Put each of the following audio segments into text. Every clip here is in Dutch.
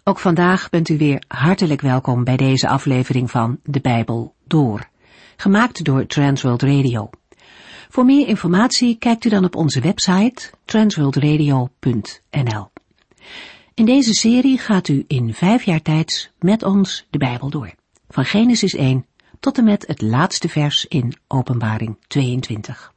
Ook vandaag bent u weer hartelijk welkom bij deze aflevering van De Bijbel Door, gemaakt door Transworld Radio. Voor meer informatie kijkt u dan op onze website transworldradio.nl. In deze serie gaat u in 5 jaar tijd met ons de Bijbel door, van Genesis 1 tot en met het laatste vers in Openbaring 22.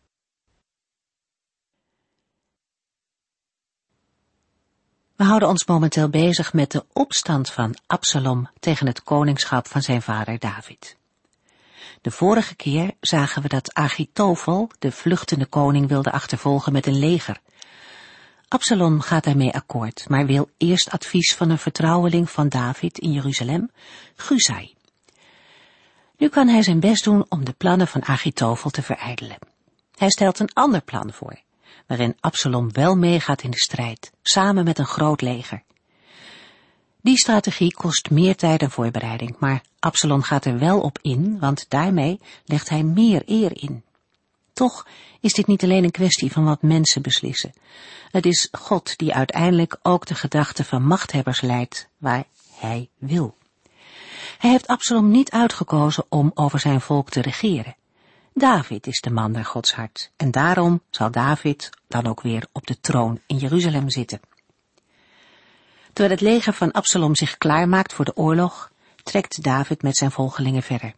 We houden ons momenteel bezig met de opstand van Absalom tegen het koningschap van zijn vader David. De vorige keer zagen we dat Achitofel de vluchtende koning wilde achtervolgen met een leger. Absalom gaat daarmee akkoord, maar wil eerst advies van een vertrouweling van David in Jeruzalem, Husai. Nu kan hij zijn best doen om de plannen van Achitofel te verijdelen. Hij stelt een ander plan voor, waarin Absalom wel meegaat in de strijd, samen met een groot leger. Die strategie kost meer tijd en voorbereiding, maar Absalom gaat er wel op in, want daarmee legt hij meer eer in. Toch is dit niet alleen een kwestie van wat mensen beslissen. Het is God die uiteindelijk ook de gedachten van machthebbers leidt waar hij wil. Hij heeft Absalom niet uitgekozen om over zijn volk te regeren. David is de man naar Gods hart en daarom zal David dan ook weer op de troon in Jeruzalem zitten. Terwijl het leger van Absalom zich klaarmaakt voor de oorlog, trekt David met zijn volgelingen verder.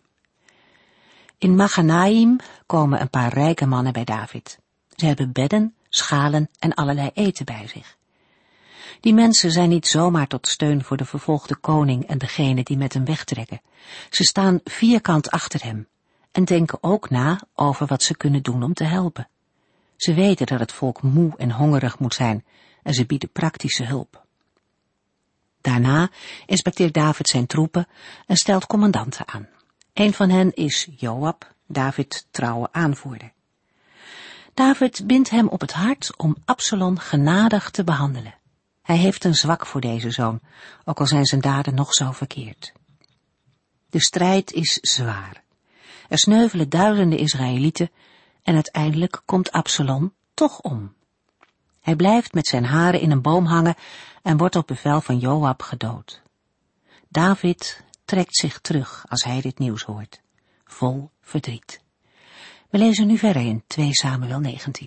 In Maganaim komen een paar rijke mannen bij David. Ze hebben bedden, schalen en allerlei eten bij zich. Die mensen zijn niet zomaar tot steun voor de vervolgde koning en degene die met hem wegtrekken. Ze staan vierkant achter hem en denken ook na over wat ze kunnen doen om te helpen. Ze weten dat het volk moe en hongerig moet zijn en ze bieden praktische hulp. Daarna inspecteert David zijn troepen en stelt commandanten aan. Een van hen is Joab, David' trouwe aanvoerder. David bindt hem op het hart om Absalom genadig te behandelen. Hij heeft een zwak voor deze zoon, ook al zijn zijn daden nog zo verkeerd. De strijd is zwaar. Er sneuvelen duizenden Israëlieten en uiteindelijk komt Absalom toch om. Hij blijft met zijn haren in een boom hangen en wordt op bevel van Joab gedood. David trekt zich terug als hij dit nieuws hoort, vol verdriet. We lezen nu verder in 2 Samuel 19.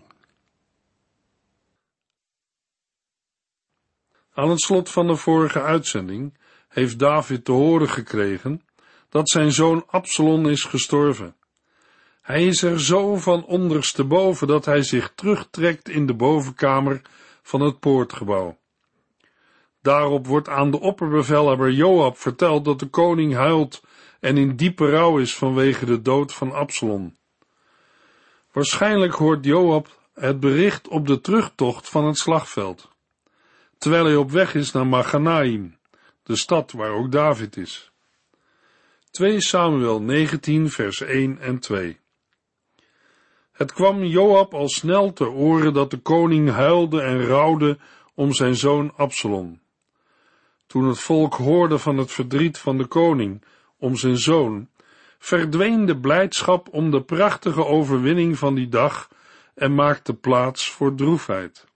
Aan het slot van de vorige uitzending heeft David te horen gekregen dat zijn zoon Absalom is gestorven. Hij is er zo van ondersteboven dat hij zich terugtrekt in de bovenkamer van het poortgebouw. Daarop wordt aan de opperbevelhebber Joab verteld dat de koning huilt en in diepe rouw is vanwege de dood van Absalom. Waarschijnlijk hoort Joab het bericht op de terugtocht van het slagveld, terwijl hij op weg is naar Maganaim, de stad waar ook David is. 2 Samuel 19 vers 1 en 2. Het kwam Joab al snel ter oren dat de koning huilde en rouwde om zijn zoon Absalom. Toen het volk hoorde van het verdriet van de koning om zijn zoon, verdween de blijdschap om de prachtige overwinning van die dag en maakte plaats voor droefheid.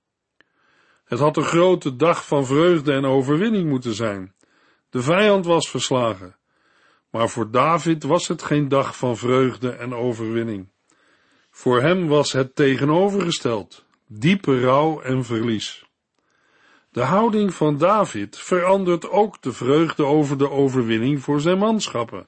Het had een grote dag van vreugde en overwinning moeten zijn. De vijand was verslagen. Maar voor David was het geen dag van vreugde en overwinning. Voor hem was het tegenovergesteld, diepe rouw en verlies. De houding van David verandert ook de vreugde over de overwinning voor zijn manschappen.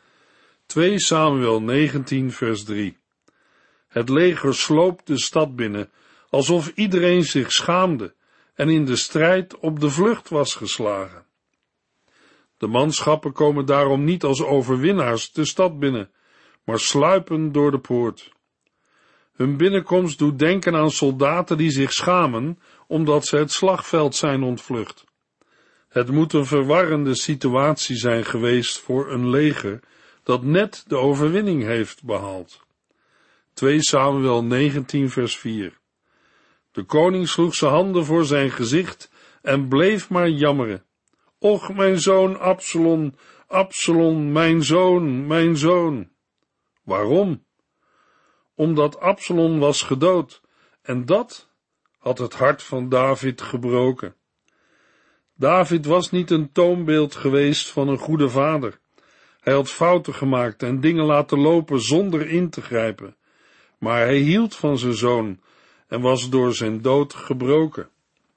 2 Samuel 19 vers 3. Het leger sloopt de stad binnen, alsof iedereen zich schaamde en in de strijd op de vlucht was geslagen. De manschappen komen daarom niet als overwinnaars de stad binnen, maar sluipen door de poort. Hun binnenkomst doet denken aan soldaten die zich schamen, omdat ze het slagveld zijn ontvlucht. Het moet een verwarrende situatie zijn geweest voor een leger dat net de overwinning heeft behaald. 2 Samuel 19 vers 4. De koning sloeg zijn handen voor zijn gezicht en bleef maar jammeren. Och, mijn zoon Absalom, Absalom, mijn zoon, mijn zoon. Waarom? Omdat Absalom was gedood, en dat had het hart van David gebroken. David was niet een toonbeeld geweest van een goede vader. Hij had fouten gemaakt en dingen laten lopen zonder in te grijpen. Maar hij hield van zijn zoon en was door zijn dood gebroken.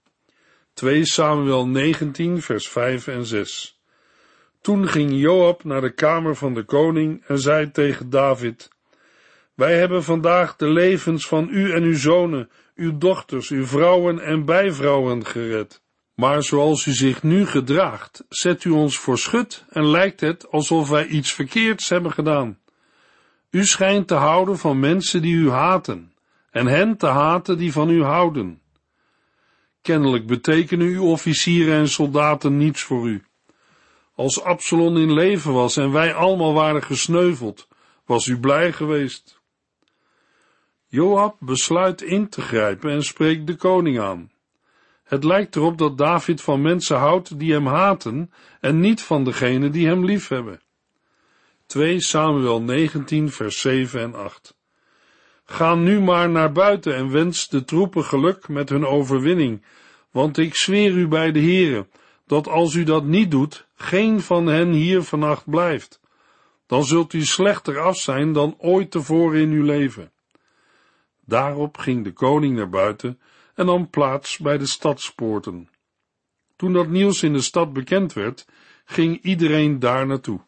2 Samuel 19 vers 5 en 6. Toen ging Joab naar de kamer van de koning en zei tegen David: Wij hebben vandaag de levens van u en uw zonen, uw dochters, uw vrouwen en bijvrouwen gered. Maar zoals u zich nu gedraagt, zet u ons voor schut en lijkt het alsof wij iets verkeerds hebben gedaan. U schijnt te houden van mensen die u haten, en hen te haten die van u houden. Kennelijk betekenen uw officieren en soldaten niets voor u. Als Absalom in leven was en wij allemaal waren gesneuveld, was u blij geweest. Joab besluit in te grijpen en spreekt de koning aan. Het lijkt erop dat David van mensen houdt die hem haten en niet van degenen die hem liefhebben. 2 Samuel 19 vers 7 en 8. Ga nu maar naar buiten en wens de troepen geluk met hun overwinning, want ik zweer u bij de Heere, dat als u dat niet doet, geen van hen hier vannacht blijft. Dan zult u slechter af zijn dan ooit tevoren in uw leven. Daarop ging de koning naar buiten en nam plaats bij de stadspoorten. Toen dat nieuws in de stad bekend werd, ging iedereen daar naartoe.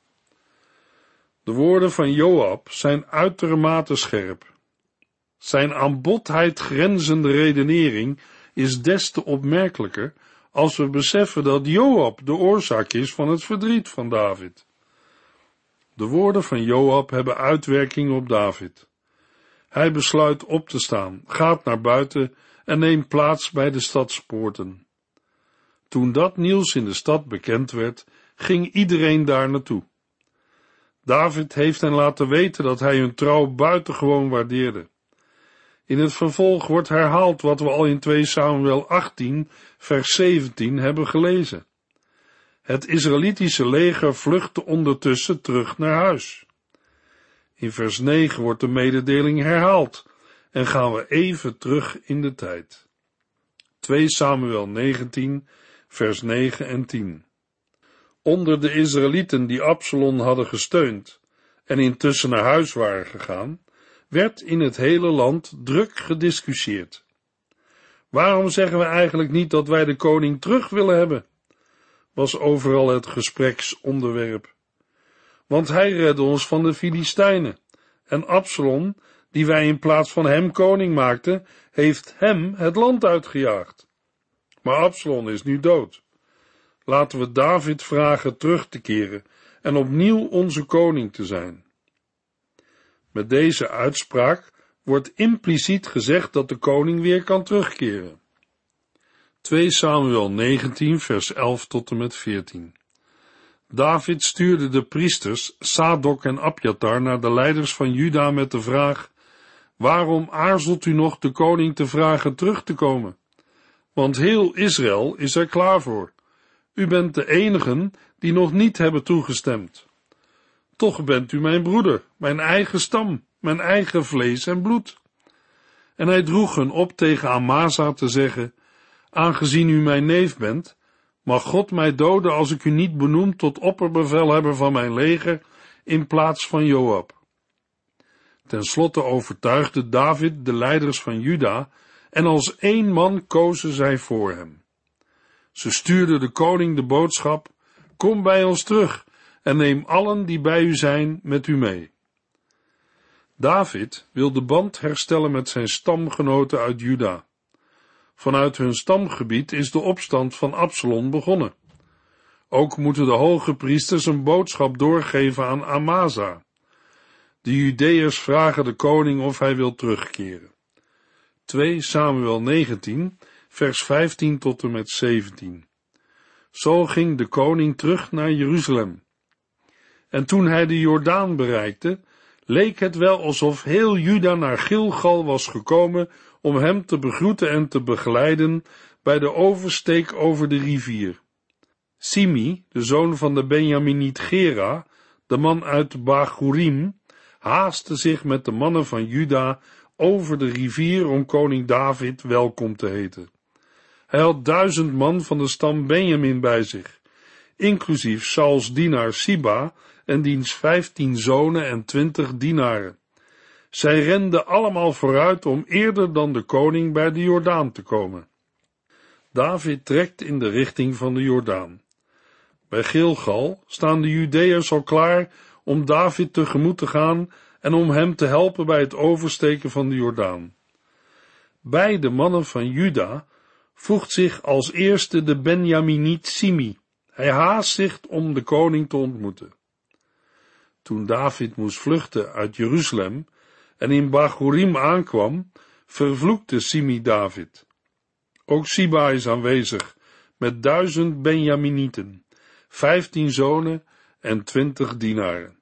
De woorden van Joab zijn uitermate scherp. Zijn aan botheid grenzende redenering is des te opmerkelijker als we beseffen dat Joab de oorzaak is van het verdriet van David. De woorden van Joab hebben uitwerking op David. Hij besluit op te staan, gaat naar buiten en neemt plaats bij de stadspoorten. Toen dat nieuws in de stad bekend werd, ging iedereen daar naartoe. David heeft hen laten weten dat hij hun trouw buitengewoon waardeerde. In het vervolg wordt herhaald wat we al in 2 Samuel 18 vers 17 hebben gelezen. Het Israëlitische leger vluchtte ondertussen terug naar huis. In vers 9 wordt de mededeling herhaald en gaan we even terug in de tijd. 2 Samuel 19 vers 9 en 10. Onder de Israëlieten die Absalom hadden gesteund en intussen naar huis waren gegaan, werd in het hele land druk gediscussieerd. Waarom zeggen we eigenlijk niet dat wij de koning terug willen hebben? Was overal het gespreksonderwerp. Want hij redde ons van de Filistijnen, en Absalom, die wij in plaats van hem koning maakten, heeft hem het land uitgejaagd. Maar Absalom is nu dood. Laten we David vragen terug te keren en opnieuw onze koning te zijn. Met deze uitspraak wordt impliciet gezegd dat de koning weer kan terugkeren. 2 Samuel 19 vers 11 tot en met 14. David stuurde de priesters Sadok en Abjatar naar de leiders van Juda met de vraag: waarom aarzelt u nog de koning te vragen terug te komen? Want heel Israël is er klaar voor. U bent de enigen die nog niet hebben toegestemd. Toch bent u mijn broeder, mijn eigen stam, mijn eigen vlees en bloed. En hij droeg hun op tegen Amasa te zeggen: aangezien u mijn neef bent, mag God mij doden als ik u niet benoem tot opperbevelhebber van mijn leger in plaats van Joab. Ten slotte overtuigde David de leiders van Juda en als één man kozen zij voor hem. Ze stuurden de koning de boodschap: kom bij ons terug en neem allen die bij u zijn met u mee. David wil de band herstellen met zijn stamgenoten uit Juda. Vanuit hun stamgebied is de opstand van Absalom begonnen. Ook moeten de hoge priesters een boodschap doorgeven aan Amasa. De Judeërs vragen de koning of hij wil terugkeren. 2 Samuel 19, vers 15 tot en met 17. Zo ging de koning terug naar Jeruzalem. En toen hij de Jordaan bereikte, leek het wel alsof heel Juda naar Gilgal was gekomen om hem te begroeten en te begeleiden bij de oversteek over de rivier. Simi, de zoon van de Benjaminiet Gera, de man uit Bachurim, haastte zich met de mannen van Juda over de rivier om koning David welkom te heten. Hij had 1000 man van de stam Benjamin bij zich, inclusief Sauls dienaar Siba en diens 15 zonen en 20 dienaren. Zij renden allemaal vooruit om eerder dan de koning bij de Jordaan te komen. David trekt in de richting van de Jordaan. Bij Gilgal staan de Judeërs al klaar om David tegemoet te gaan en om hem te helpen bij het oversteken van de Jordaan. Bij de mannen van Juda voegt zich als eerste de Benjaminiet Simi. Hij haast zich om de koning te ontmoeten. Toen David moest vluchten uit Jeruzalem en in Bahurim aankwam, vervloekte Simi David. Ook Siba is aanwezig met 1000 Benjaminieten, 15 zonen en 20 dienaren.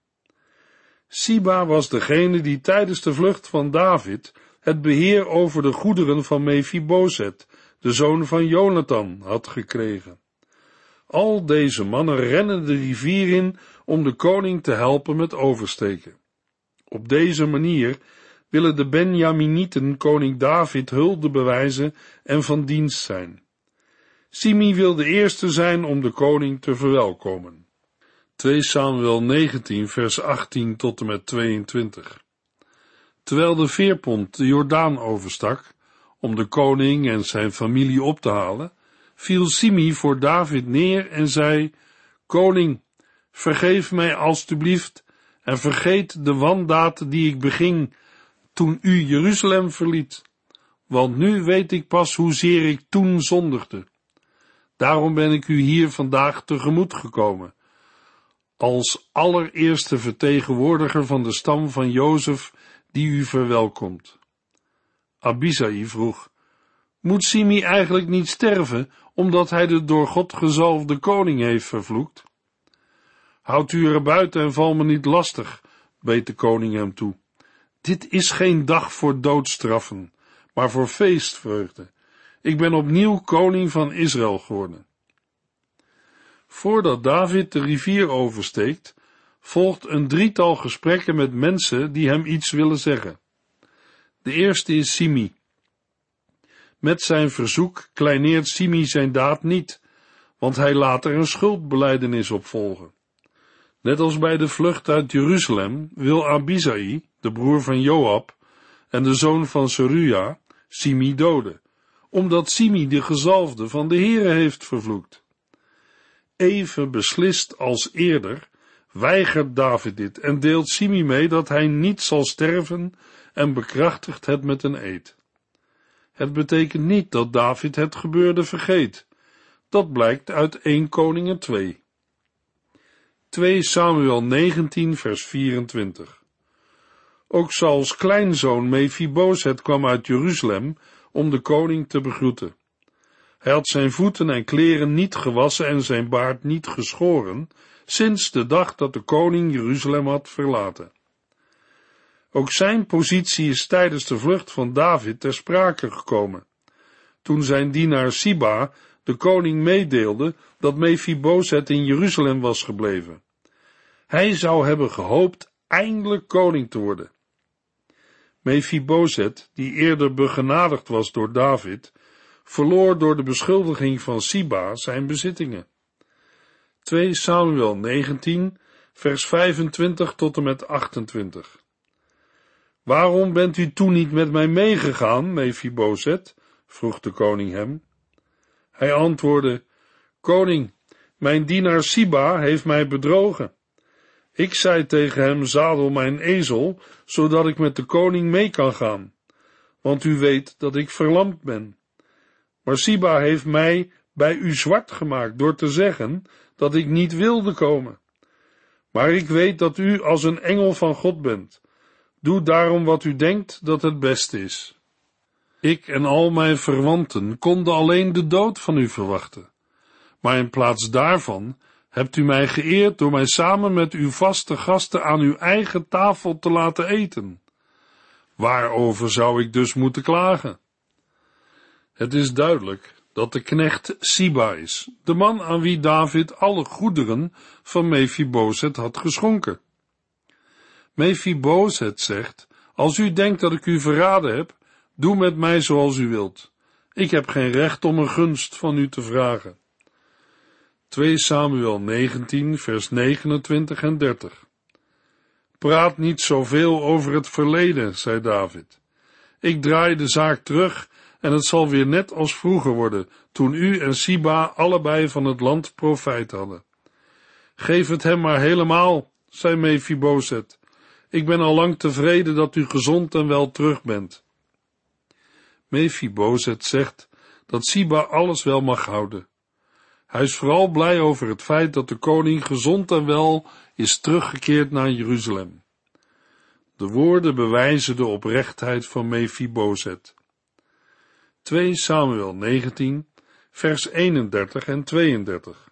Siba was degene die tijdens de vlucht van David het beheer over de goederen van Mephiboset, de zoon van Jonathan, had gekregen. Al deze mannen rennen de rivier in om de koning te helpen met oversteken. Op deze manier willen de Benjaminieten koning David hulde bewijzen en van dienst zijn. Simi wil de eerste zijn om de koning te verwelkomen. 2 Samuel 19 vers 18 tot en met 22. Terwijl de veerpont de Jordaan overstak, om de koning en zijn familie op te halen, viel Simi voor David neer en zei: Koning, vergeef mij alstublieft en vergeet de wandaad die ik beging toen u Jeruzalem verliet, want nu weet ik pas hoezeer ik toen zondigde. Daarom ben ik u hier vandaag tegemoet gekomen, als allereerste vertegenwoordiger van de stam van Jozef die u verwelkomt. Abisai vroeg: Moet Simi eigenlijk niet sterven, omdat hij de door God gezalfde koning heeft vervloekt? Houd u er buiten en val me niet lastig, beet de koning hem toe. Dit is geen dag voor doodstraffen, maar voor feestvreugde. Ik ben opnieuw koning van Israël geworden. Voordat David de rivier oversteekt, volgt een drietal gesprekken met mensen die hem iets willen zeggen. De eerste is Simi. Met zijn verzoek kleineert Simi zijn daad niet, want hij laat er een schuldbelijdenis op volgen. Net als bij de vlucht uit Jeruzalem wil Abisai, de broer van Joab en de zoon van Seruja, Simi doden, omdat Simi de gezalfde van de Heere heeft vervloekt. Even beslist als eerder weigert David dit en deelt Simi mee dat hij niet zal sterven en bekrachtigt het met een eed. Het betekent niet dat David het gebeurde vergeet. Dat blijkt uit 1 Koningen 2. 2 Samuel 19 vers 24. Ook Sauls kleinzoon Mephiboset kwam uit Jeruzalem om de koning te begroeten. Hij had zijn voeten en kleren niet gewassen en zijn baard niet geschoren, sinds de dag dat de koning Jeruzalem had verlaten. Ook zijn positie is tijdens de vlucht van David ter sprake gekomen, toen zijn dienaar Siba de koning meedeelde dat Mephiboset in Jeruzalem was gebleven. Hij zou hebben gehoopt eindelijk koning te worden. Mephiboset, die eerder begenadigd was door David, verloor door de beschuldiging van Siba zijn bezittingen. 2 Samuel 19, vers 25 tot en met 28. Waarom bent u toen niet met mij meegegaan, Mephiboset? Vroeg de koning hem. Hij antwoordde: Koning, mijn dienaar Siba heeft mij bedrogen. Ik zei tegen hem: zadel mijn ezel, zodat ik met de koning mee kan gaan, want u weet dat ik verlamd ben. Maar Siba heeft mij bij u zwart gemaakt door te zeggen dat ik niet wilde komen. Maar ik weet dat u als een engel van God bent. Doe daarom wat u denkt dat het beste is. Ik en al mijn verwanten konden alleen de dood van u verwachten. Maar in plaats daarvan hebt u mij geëerd door mij samen met uw vaste gasten aan uw eigen tafel te laten eten. Waarover zou ik dus moeten klagen? Het is duidelijk dat de knecht Siba is, de man aan wie David alle goederen van Mephiboset had geschonken. Mephiboset zegt: als u denkt dat ik u verraden heb, doe met mij zoals u wilt. Ik heb geen recht om een gunst van u te vragen. 2 Samuel 19, vers 29 en 30. Praat niet zoveel over het verleden, zei David. Ik draai de zaak terug en het zal weer net als vroeger worden, toen u en Siba allebei van het land profijt hadden. Geef het hem maar helemaal, zei Mephiboset. Ik ben al lang tevreden dat u gezond en wel terug bent. Mephiboset zegt dat Siba alles wel mag houden. Hij is vooral blij over het feit dat de koning gezond en wel is teruggekeerd naar Jeruzalem. De woorden bewijzen de oprechtheid van Mephiboset. 2 Samuel 19, vers 31 en 32.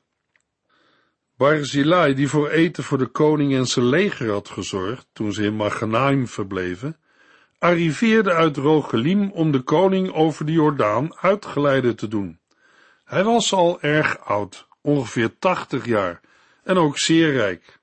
Barzillai, die voor eten voor de koning en zijn leger had gezorgd, toen ze in Maganaim verbleven, arriveerde uit Rogelim om de koning over de Jordaan uitgeleide te doen. Hij was al erg oud, ongeveer 80 jaar, en ook zeer rijk.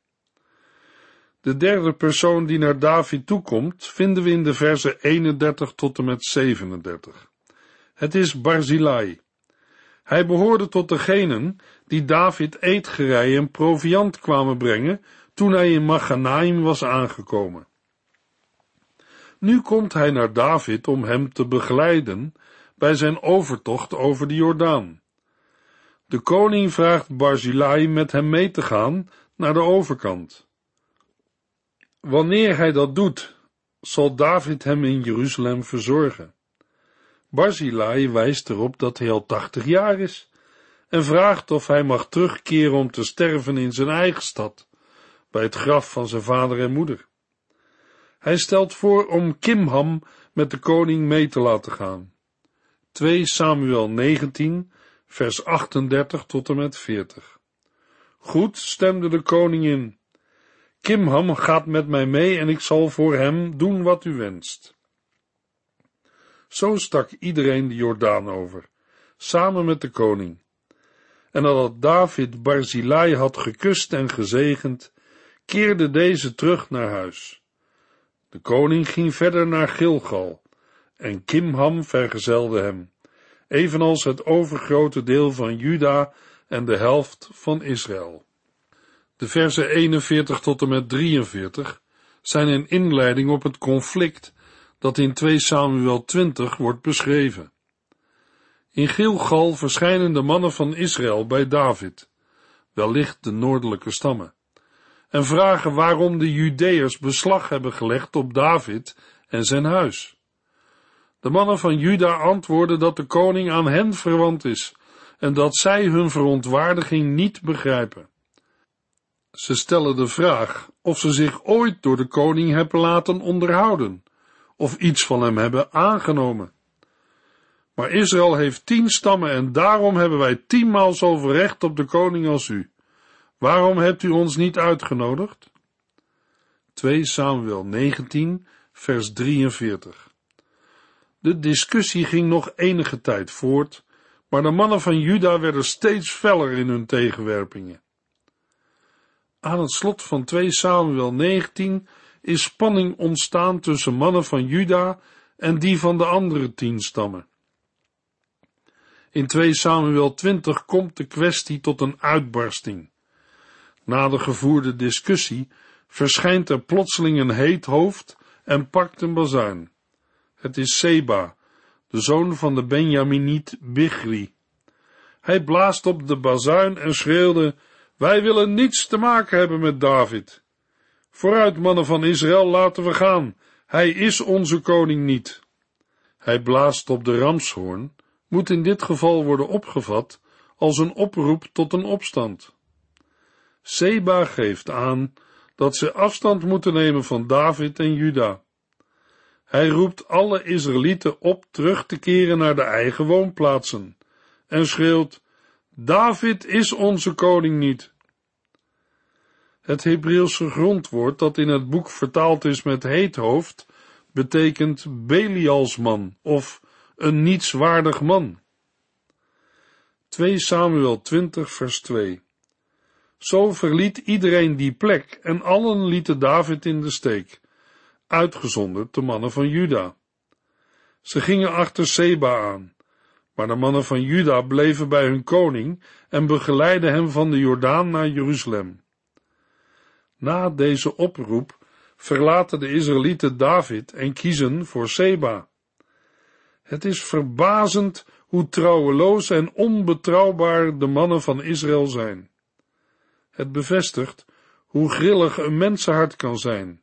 De derde persoon die naar David toekomt, vinden we in de verzen 31 tot en met 37. Het is Barzillai. Hij behoorde tot degenen die David eetgerei en proviand kwamen brengen toen hij in Maganaim was aangekomen. Nu komt hij naar David om hem te begeleiden bij zijn overtocht over de Jordaan. De koning vraagt Barzillai met hem mee te gaan naar de overkant. Wanneer hij dat doet, zal David hem in Jeruzalem verzorgen. Barzillai wijst erop dat hij al 80 jaar is en vraagt of hij mag terugkeren om te sterven in zijn eigen stad, bij het graf van zijn vader en moeder. Hij stelt voor om Kimham met de koning mee te laten gaan. 2 Samuel 19, vers 38 tot en met 40. Goed, stemde de koning in. Kimham gaat met mij mee en ik zal voor hem doen wat u wenst. Zo stak iedereen de Jordaan over, samen met de koning. En nadat David Barzillai had gekust en gezegend, keerde deze terug naar huis. De koning ging verder naar Gilgal, en Kimham vergezelde hem, evenals het overgrote deel van Juda en de helft van Israël. De verzen 41 tot en met 43 zijn een inleiding op het conflict dat in 2 Samuel 20 wordt beschreven. In Gilgal verschijnen de mannen van Israël bij David, wellicht de noordelijke stammen, en vragen waarom de Judeërs beslag hebben gelegd op David en zijn huis. De mannen van Juda antwoorden dat de koning aan hen verwant is en dat zij hun verontwaardiging niet begrijpen. Ze stellen de vraag of ze zich ooit door de koning hebben laten onderhouden, of iets van hem hebben aangenomen. Maar Israël heeft 10 stammen en daarom hebben wij 10-maal zoveel recht op de koning als u. Waarom hebt u ons niet uitgenodigd? 2 Samuel 19, vers 43. De discussie ging nog enige tijd voort, maar de mannen van Juda werden steeds feller in hun tegenwerpingen. Aan het slot van 2 Samuel 19 is spanning ontstaan tussen mannen van Juda en die van de andere 10 stammen. In 2 Samuel 20 komt de kwestie tot een uitbarsting. Na de gevoerde discussie verschijnt er plotseling een heet hoofd en pakt een bazuin. Het is Seba, de zoon van de Benjaminiet Bichri. Hij blaast op de bazuin en schreeuwde: wij willen niets te maken hebben met David. Vooruit, mannen van Israël, laten we gaan. Hij is onze koning niet. Hij blaast op de ramshoorn, moet in dit geval worden opgevat als een oproep tot een opstand. Seba geeft aan dat ze afstand moeten nemen van David en Juda. Hij roept alle Israëlieten op terug te keren naar de eigen woonplaatsen en schreeuwt: David is onze koning niet. Het Hebreeuwse grondwoord dat in het boek vertaald is met heethoofd, betekent Belialsman of een nietswaardig man. 2 Samuel 20 vers 2. Zo verliet iedereen die plek en allen lieten David in de steek, uitgezonderd de mannen van Juda. Ze gingen achter Seba aan, Maar de mannen van Juda bleven bij hun koning en begeleidden hem van de Jordaan naar Jeruzalem. Na deze oproep verlaten de Israëlieten David en kiezen voor Seba. Het is verbazend hoe trouweloos en onbetrouwbaar de mannen van Israël zijn. Het bevestigt hoe grillig een mensenhart kan zijn.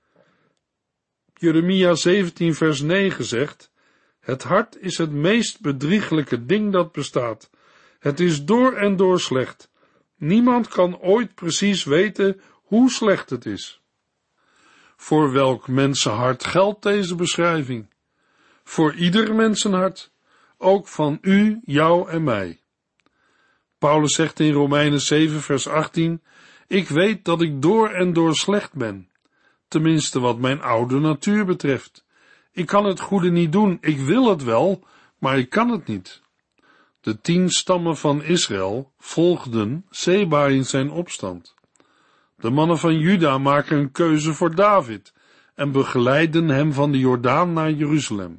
Jeremia 17 vers 9 zegt: het hart is het meest bedrieglijke ding dat bestaat. Het is door en door slecht. Niemand kan ooit precies weten hoe slecht het is. Voor welk mensenhart geldt deze beschrijving? Voor ieder mensenhart, ook van u, jou en mij. Paulus zegt in Romeinen 7 vers 18: ik weet dat ik door en door slecht ben, tenminste wat mijn oude natuur betreft. Ik kan het goede niet doen, ik wil het wel, maar ik kan het niet. De 10 stammen van Israël volgden Seba in zijn opstand. De mannen van Juda maken een keuze voor David en begeleiden hem van de Jordaan naar Jeruzalem.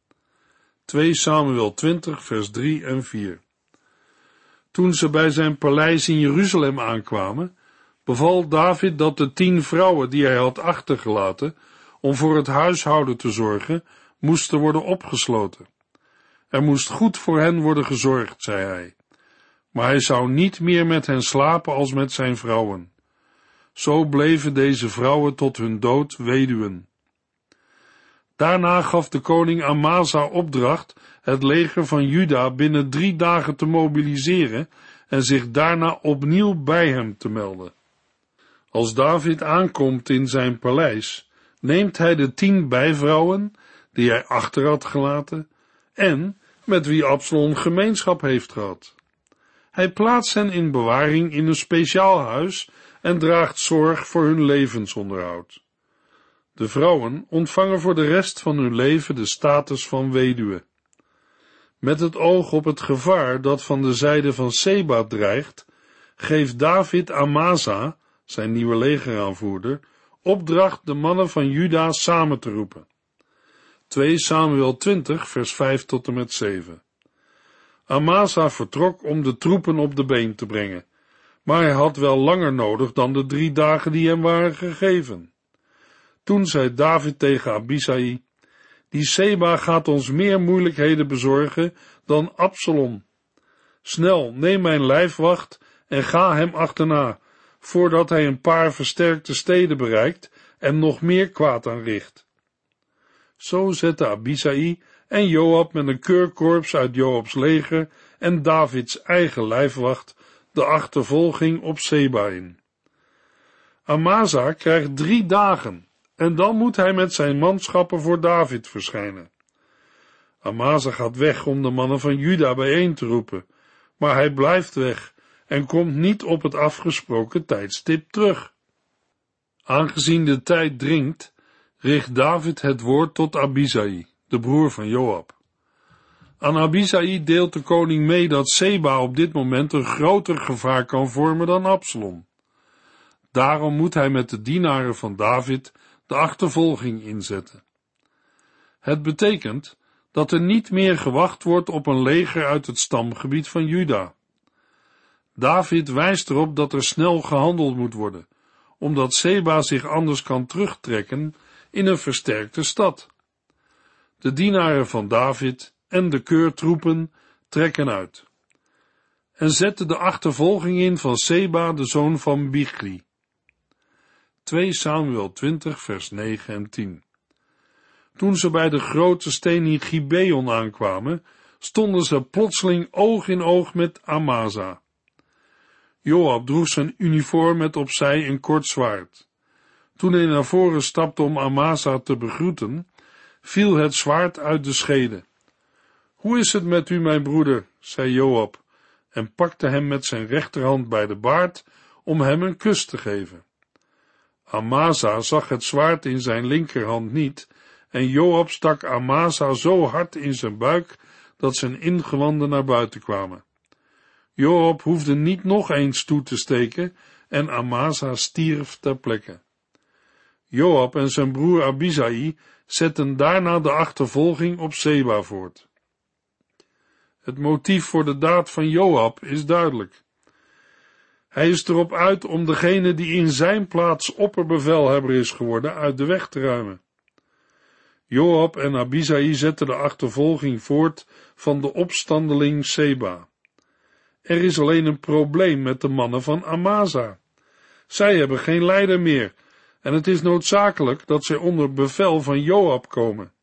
2 Samuel 20 vers 3 en 4. Toen ze bij zijn paleis in Jeruzalem aankwamen, beval David dat de 10 vrouwen die hij had achtergelaten om voor het huishouden te zorgen, moesten worden opgesloten. Er moest goed voor hen worden gezorgd, zei hij, maar hij zou niet meer met hen slapen als met zijn vrouwen. Zo bleven deze vrouwen tot hun dood weduwen. Daarna gaf de koning Amasa opdracht het leger van Juda binnen 3 dagen te mobiliseren en zich daarna opnieuw bij hem te melden. Als David aankomt in zijn paleis, neemt hij de 10 bijvrouwen die hij achter had gelaten en met wie Absalom gemeenschap heeft gehad. Hij plaatst hen in bewaring in een speciaal huis en draagt zorg voor hun levensonderhoud. De vrouwen ontvangen voor de rest van hun leven de status van weduwe. Met het oog op het gevaar dat van de zijde van Seba dreigt, geeft David Amasa, zijn nieuwe legeraanvoerder, opdracht de mannen van Juda samen te roepen. 2 Samuel 20 vers 5 tot en met 7. Amasa vertrok om de troepen op de been te brengen, maar hij had wel langer nodig dan de 3 dagen die hem waren gegeven. Toen zei David tegen Abisai: die Seba gaat ons meer moeilijkheden bezorgen dan Absalom. Snel, neem mijn lijfwacht en ga hem achterna, voordat hij een paar versterkte steden bereikt en nog meer kwaad aanricht. Zo zetten Abisai en Joab met een keurkorps uit Joabs leger en Davids eigen lijfwacht de achtervolging op Seba in. Amasa krijgt 3 dagen en dan moet hij met zijn manschappen voor David verschijnen. Amasa gaat weg om de mannen van Juda bijeen te roepen, maar hij blijft weg en komt niet op het afgesproken tijdstip terug. Aangezien de tijd dringt, richt David het woord tot Abisai, de broer van Joab. Aan Abisai deelt de koning mee dat Seba op dit moment een groter gevaar kan vormen dan Absalom. Daarom moet hij met de dienaren van David de achtervolging inzetten. Het betekent dat er niet meer gewacht wordt op een leger uit het stamgebied van Juda. David wijst erop dat er snel gehandeld moet worden, omdat Seba zich anders kan terugtrekken in een versterkte stad. De dienaren van David en de keurtroepen trekken uit en zetten de achtervolging in van Seba, de zoon van Bichri. 2 Samuel 20 vers 9 en 10. Toen ze bij de grote steen in Gibeon aankwamen, stonden ze plotseling oog in oog met Amasa. Joab droeg zijn uniform met opzij een kort zwaard. Toen hij naar voren stapte om Amasa te begroeten, viel het zwaard uit de schede. Hoe is het met u, mijn broeder? Zei Joab, en pakte hem met zijn rechterhand bij de baard om hem een kus te geven. Amasa zag het zwaard in zijn linkerhand niet, en Joab stak Amasa zo hard in zijn buik, dat zijn ingewanden naar buiten kwamen. Joab hoefde niet nog eens toe te steken, en Amasa stierf ter plekke. Joab en zijn broer Abisai zetten daarna de achtervolging op Seba voort. Het motief voor de daad van Joab is duidelijk. Hij is erop uit om degene die in zijn plaats opperbevelhebber is geworden uit de weg te ruimen. Joab en Abisai zetten de achtervolging voort van de opstandeling Seba. Er is alleen een probleem met de mannen van Amasa. Zij hebben geen leider meer en het is noodzakelijk dat zij onder bevel van Joab komen.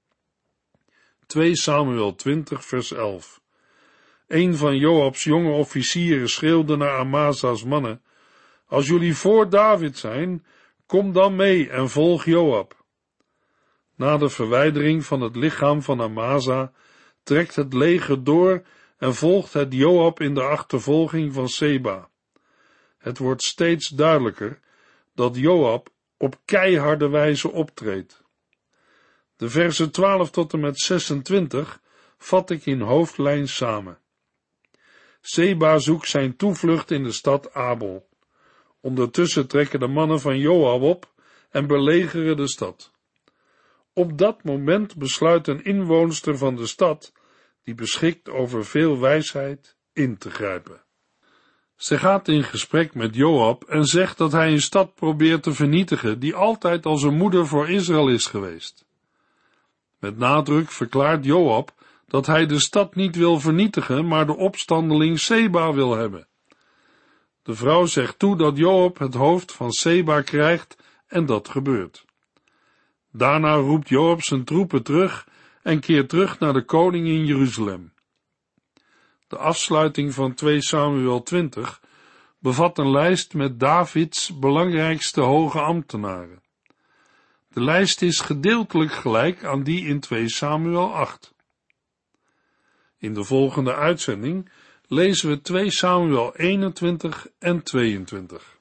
2 Samuel 20 vers 11. Een van Joabs jonge officieren schreeuwde naar Amasa's mannen: als jullie voor David zijn, kom dan mee en volg Joab. Na de verwijdering van het lichaam van Amasa trekt het leger door en volgt het Joab in de achtervolging van Seba. Het wordt steeds duidelijker dat Joab op keiharde wijze optreedt. De versen 12 tot en met 26 vat ik in hoofdlijn samen. Seba zoekt zijn toevlucht in de stad Abel. Ondertussen trekken de mannen van Joab op en belegeren de stad. Op dat moment besluit een inwoonster van de stad, die beschikt over veel wijsheid, in te grijpen. Ze gaat in gesprek met Joab en zegt dat hij een stad probeert te vernietigen die altijd als een moeder voor Israël is geweest. Met nadruk verklaart Joab dat hij de stad niet wil vernietigen, maar de opstandeling Seba wil hebben. De vrouw zegt toe dat Joab het hoofd van Seba krijgt en dat gebeurt. Daarna roept Joab zijn troepen terug en keert terug naar de koning in Jeruzalem. De afsluiting van 2 Samuel 20 bevat een lijst met Davids belangrijkste hoge ambtenaren. De lijst is gedeeltelijk gelijk aan die in 2 Samuel 8. In de volgende uitzending lezen we 2 Samuel 21 en 22.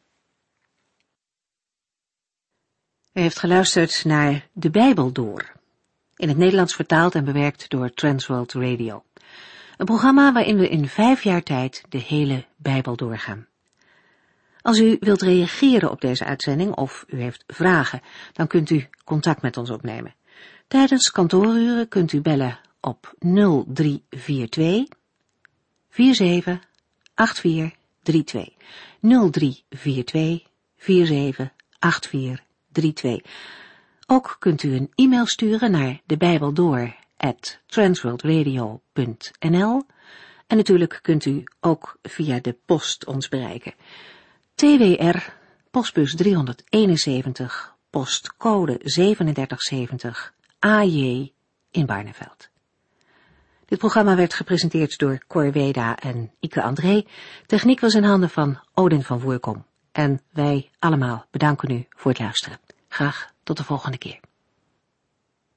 U heeft geluisterd naar De Bijbel Door, in het Nederlands vertaald en bewerkt door Transworld Radio. Een programma waarin we in 5 jaar tijd de hele Bijbel doorgaan. Als u wilt reageren op deze uitzending of u heeft vragen, dan kunt u contact met ons opnemen. Tijdens kantooruren kunt u bellen op 0342 478432. 0342 478432. Ook kunt u een e-mail sturen naar debijbeldoor@transworldradio.nl en natuurlijk kunt u ook via de post ons bereiken. TWR, postbus 371, postcode 3770, AJ in Barneveld. Dit programma werd gepresenteerd door Cor Weda en Ike André. Techniek was in handen van Odin van Voerkom. En wij allemaal bedanken u voor het luisteren. Graag tot de volgende keer.